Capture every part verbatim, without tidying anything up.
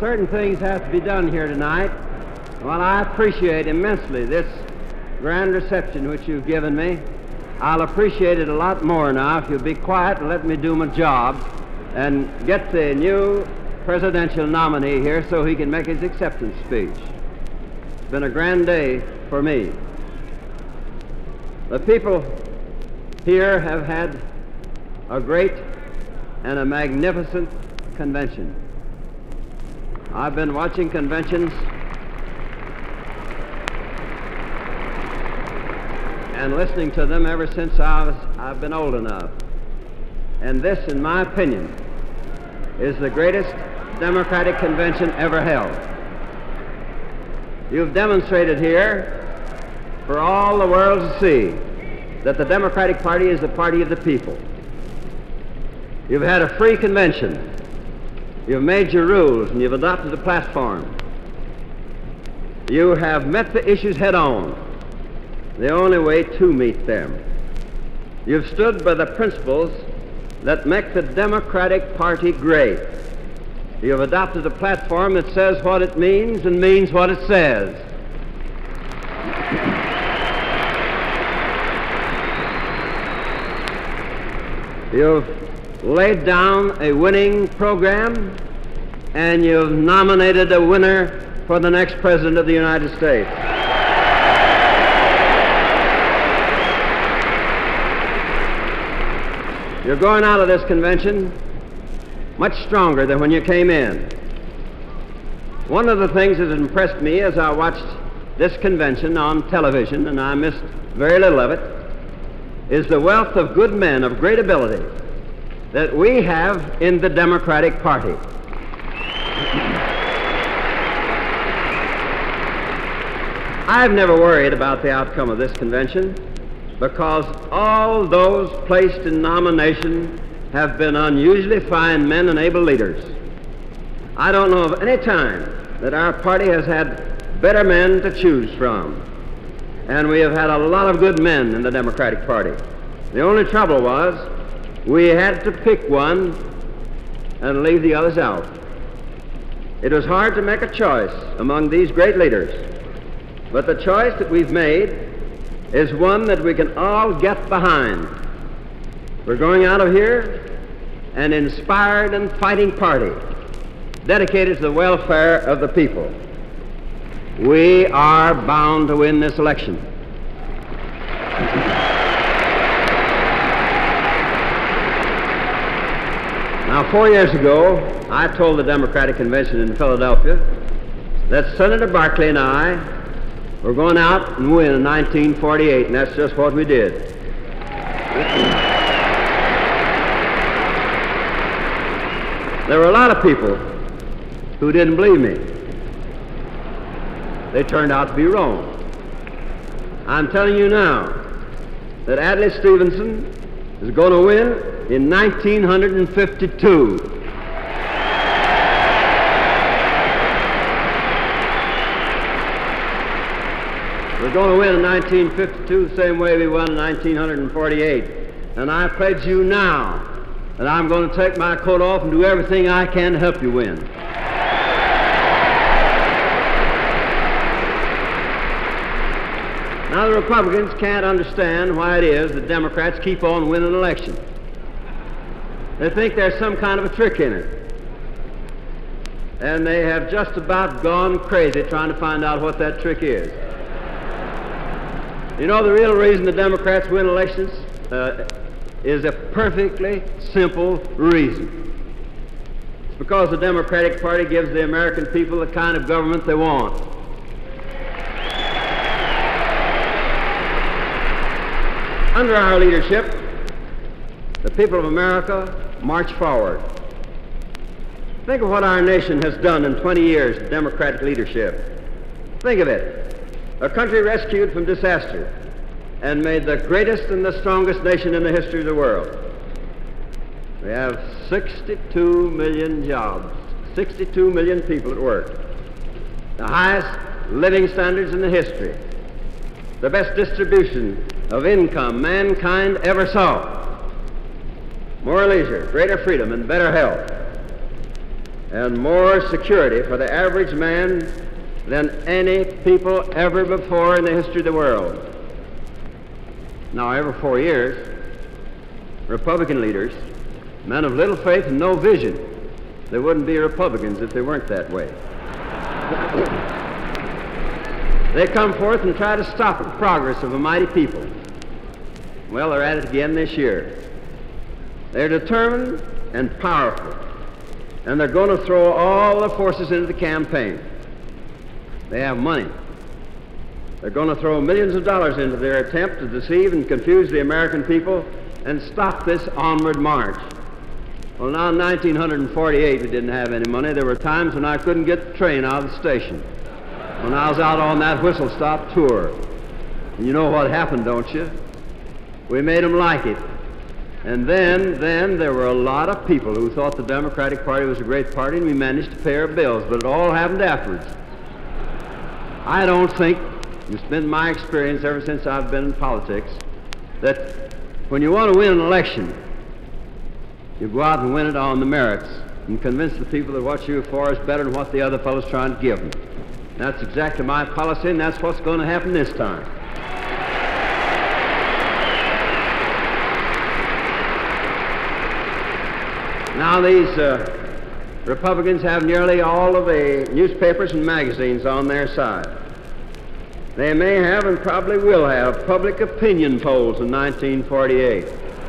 certain things have to be done here tonight. Well, I appreciate immensely this grand reception which you've given me. I'll appreciate it a lot more now if you'll be quiet and let me do my job and get the new presidential nominee here so he can make his acceptance speech. It's been a grand day for me. The people here have had a great and a magnificent convention. I've been watching conventions and listening to them ever since I was, I've been old enough. And this, in my opinion, is the greatest Democratic convention ever held. You've demonstrated here for all the world to see that the Democratic Party is the party of the people. You've had a free convention. You've made your rules and you've adopted a platform. You have met the issues head on, the only way to meet them. You've stood by the principles that make the Democratic Party great. You have adopted a platform that says what it means and means what it says. You've laid down a winning program, and you've nominated a winner for the next President of the United States. You're going out of this convention much stronger than when you came in. One of the things that impressed me as I watched this convention on television, and I missed very little of it, is the wealth of good men of great ability that we have in the Democratic Party. I've never worried about the outcome of this convention because all those placed in nomination have been unusually fine men and able leaders. I don't know of any time that our party has had better men to choose from. And we have had a lot of good men in the Democratic Party. The only trouble was we had to pick one and leave the others out. It was hard to make a choice among these great leaders, but the choice that we've made is one that we can all get behind. We're going out of here an inspired and fighting party dedicated to the welfare of the people. We are bound to win this election. Now, four years ago, I told the Democratic Convention in Philadelphia that Senator Barkley and I were going out and win in nineteen forty-eight, and that's just what we did. There were a lot of people who didn't believe me. They turned out to be wrong. I'm telling you now that Adlai Stevenson is going to win in nineteen fifty-two. We're going to win in nineteen fifty-two the same way we won in nineteen forty-eight. And I pledge you now that I'm going to take my coat off and do everything I can to help you win. Now, the Republicans can't understand why it is that Democrats keep on winning elections. They think there's some kind of a trick in it. And they have just about gone crazy trying to find out what that trick is. You know, the real reason the Democrats win elections uh, is a perfectly simple reason. It's because the Democratic Party gives the American people the kind of government they want. Under our leadership, the people of America march forward. Think of what our nation has done in twenty years of Democratic leadership. Think of it. A country rescued from disaster and made the greatest and the strongest nation in the history of the world. We have sixty-two million jobs, sixty-two million people at work, the highest living standards in the history, the best distribution of income mankind ever saw, more leisure, greater freedom, and better health. and more security for the average man than any people ever before in the history of the world. Now, every four years, Republican leaders, men of little faith and no vision, they wouldn't be Republicans if they weren't that way. They come forth and try to stop the progress of a mighty people. Well, they're at it again this year. They're determined and powerful, and they're going to throw all the forces into the campaign. They have money. They're going to throw millions of dollars into their attempt to deceive and confuse the American people and stop this onward march. Well, now in nineteen forty-eight, we didn't have any money. There were times when I couldn't get the train out of the station, when I was out on that whistle-stop tour. And you know what happened, don't you? We made them like it. And then, then there were a lot of people who thought the Democratic Party was a great party, and we managed to pay our bills, but it all happened afterwards. I don't think, it's been my experience ever since I've been in politics, that when you want to win an election, you go out and win it on the merits and convince the people that what you're for is better than what the other fellow's trying to give them. That's exactly my policy, and that's what's going to happen this time. Now, these uh, Republicans have nearly all of the newspapers and magazines on their side. They may have and probably will have public opinion polls in nineteen forty-eight.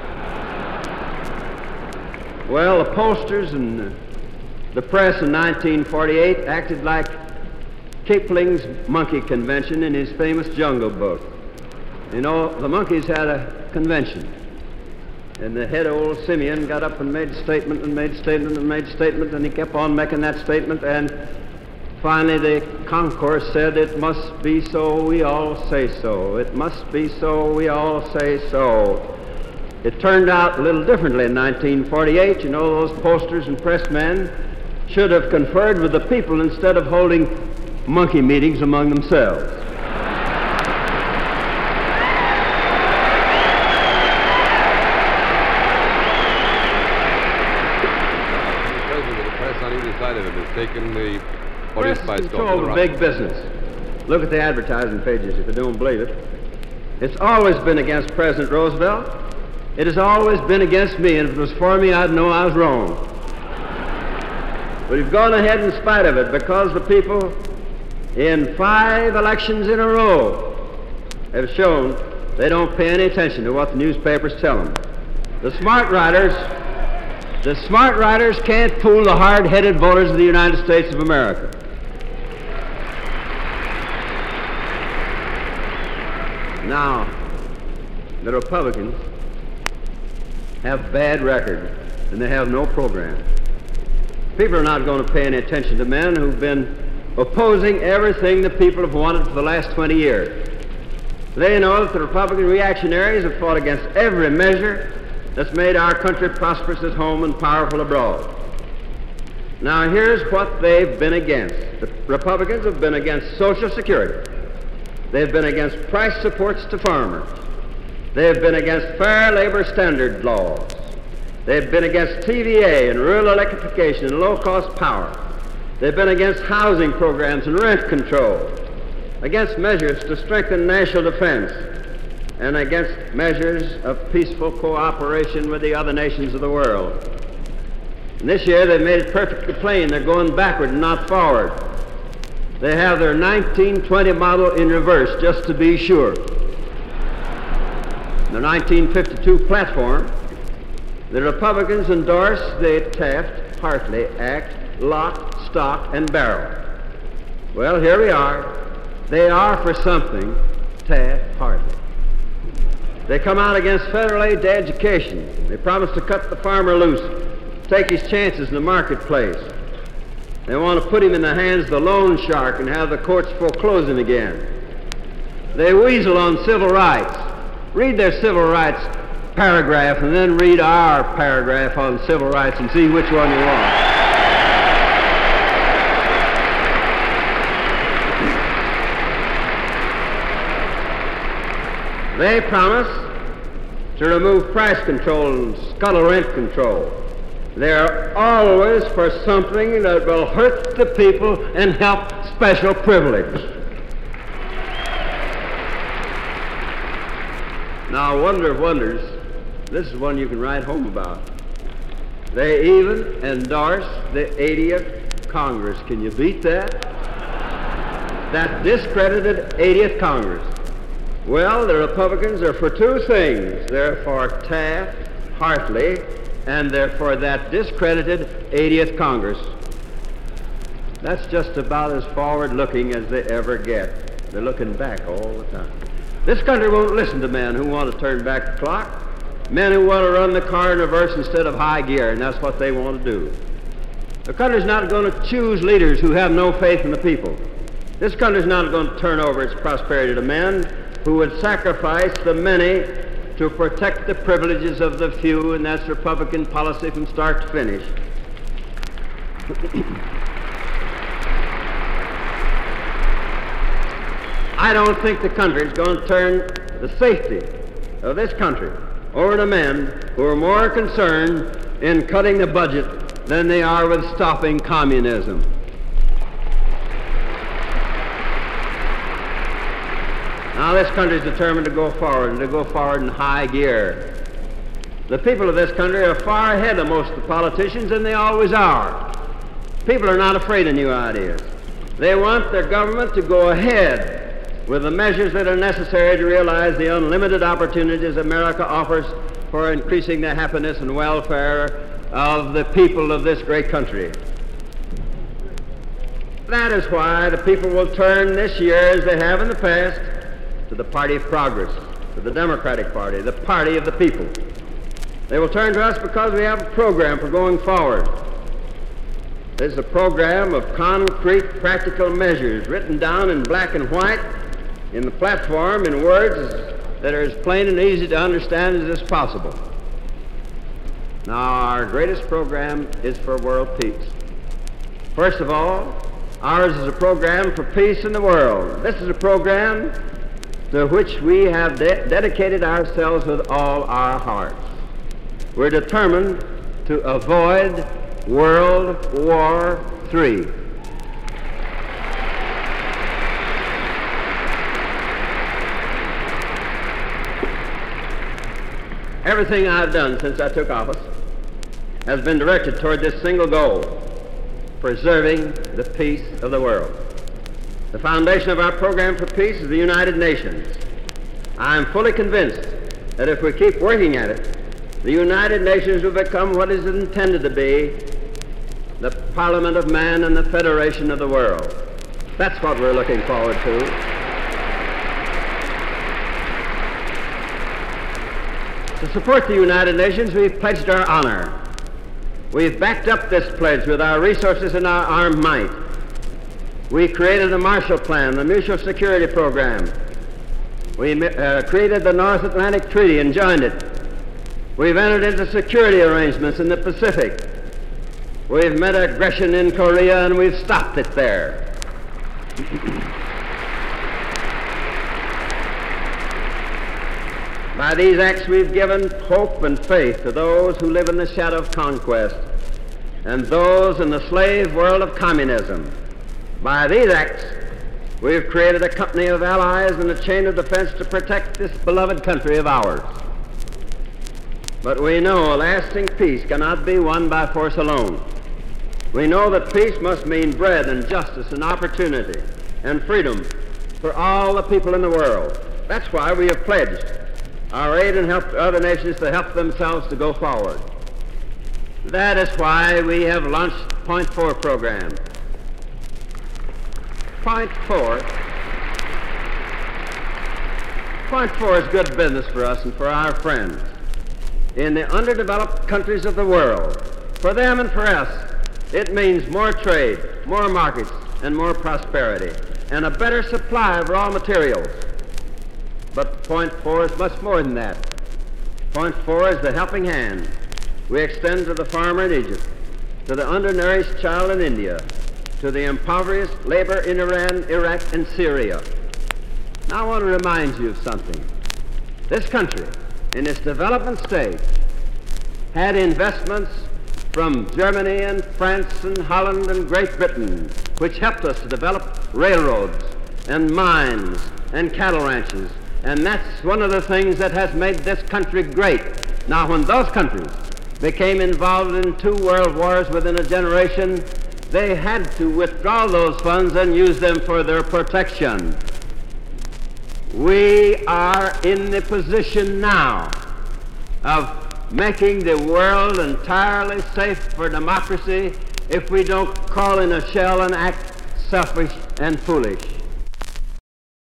Well, the pollsters and the press in nineteen forty-eight acted like Kipling's monkey convention in his famous Jungle Book. You know, the monkeys had a convention. And the head of old Simeon got up and made a statement and made a statement and made a statement, and he kept on making that statement, and finally the concourse said, "It must be so, we all say so. It must be so, we all say so." It turned out a little differently in nineteen forty-eight. You know, those posters and pressmen should have conferred with the people instead of holding monkey meetings among themselves. Taken the audience by storm. Control the big business. Look at the advertising pages if you don't believe it. It's always been against President Roosevelt. It has always been against me, and if it was for me, I'd know I was wrong. But we've gone ahead in spite of it, because the people in five elections in a row have shown they don't pay any attention to what the newspapers tell them. The smart writers The smart writers can't fool the hard-headed voters of the United States of America. Now, the Republicans have bad record, and they have no program. People are not going to pay any attention to men who've been opposing everything the people have wanted for the last twenty years. They know that the Republican reactionaries have fought against every measure that's made our country prosperous at home and powerful abroad. Now, here's what they've been against. The Republicans have been against Social Security. They've been against price supports to farmers. They've been against fair labor standard laws. They've been against T V A and rural electrification and low-cost power. They've been against housing programs and rent control, against measures to strengthen national defense, and against measures of peaceful cooperation with the other nations of the world. And this year they've made it perfectly plain they're going backward and not forward. They have their nineteen twenty model in reverse, just to be sure. The nineteen fifty-two platform, the Republicans endorse the Taft-Hartley Act, lock, stock, and barrel. Well, here we are. They are for something, Taft-Hartley. They come out against federal aid to education. They promise to cut the farmer loose, take his chances in the marketplace. They want to put him in the hands of the loan shark and have the courts foreclose him again. They weasel on civil rights. Read their civil rights paragraph and then read our paragraph on civil rights and see which one you want. They promise to remove price control and scuttle rent control. They're always for something that will hurt the people and help special privilege. Now, wonder of wonders, this is one you can write home about. They even endorse the eightieth Congress. Can you beat that? That discredited eightieth Congress. Well, the Republicans are for two things. They're for Taft, Hartley, and they're for that discredited eightieth Congress. That's just about as forward-looking as they ever get. They're looking back all the time. This country won't listen to men who want to turn back the clock, men who want to run the car in reverse instead of high gear, and that's what they want to do. The country's not going to choose leaders who have no faith in the people. This country's not going to turn over its prosperity to men who would sacrifice the many to protect the privileges of the few, and that's Republican policy from start to finish. I don't think the country is going to turn the safety of this country over to men who are more concerned in cutting the budget than they are with stopping communism. Now this country is determined to go forward, and to go forward in high gear. The people of this country are far ahead of most of the politicians, and they always are. People are not afraid of new ideas. They want their government to go ahead with the measures that are necessary to realize the unlimited opportunities America offers for increasing the happiness and welfare of the people of this great country. That is why the people will turn this year, as they have in the past, to the Party of Progress, to the Democratic Party, the party of the people. They will turn to us because we have a program for going forward. This is a program of concrete, practical measures written down in black and white in the platform in words that are as plain and easy to understand as is possible. Now, our greatest program is for world peace. First of all, ours is a program for peace in the world. This is a program to which we have de- dedicated ourselves with all our hearts. We're determined to avoid World War Three. Everything I've done since I took office has been directed toward this single goal: preserving the peace of the world. The foundation of our program for peace is the United Nations. I am fully convinced that if we keep working at it, the United Nations will become what is intended to be the Parliament of Man and the Federation of the world. That's what we're looking forward to. To support the United Nations, we've pledged our honor. We've backed up this pledge with our resources and our armed might. We created the Marshall Plan, the Mutual Security Program. We uh, created the North Atlantic Treaty and joined it. We've entered into security arrangements in the Pacific. We've met aggression in Korea, and we've stopped it there. By these acts, we've given hope and faith to those who live in the shadow of conquest and those in the slave world of communism. By these acts, we've created a company of allies and a chain of defense to protect this beloved country of ours. But we know a lasting peace cannot be won by force alone. We know that peace must mean bread and justice and opportunity and freedom for all the people in the world. That's why we have pledged our aid and help to other nations to help themselves to go forward. That is why we have launched Point Four program. Point Four. Point Four is good business for us and for our friends in the underdeveloped countries of the world. For them and for us, it means more trade, more markets, and more prosperity, and a better supply of raw materials. But Point Four is much more than that. Point Four is the helping hand we extend to the farmer in Egypt, to the undernourished child in India, to the impoverished labor in Iran, Iraq, and Syria. Now I want to remind you of something. This country, in its development stage, had investments from Germany and France and Holland and Great Britain, which helped us to develop railroads and mines and cattle ranches. And that's one of the things that has made this country great. Now, when those countries became involved in two world wars within a generation, they had to withdraw those funds and use them for their protection. We are in the position now of making the world entirely safe for democracy if we don't crawl in a shell and act selfish and foolish.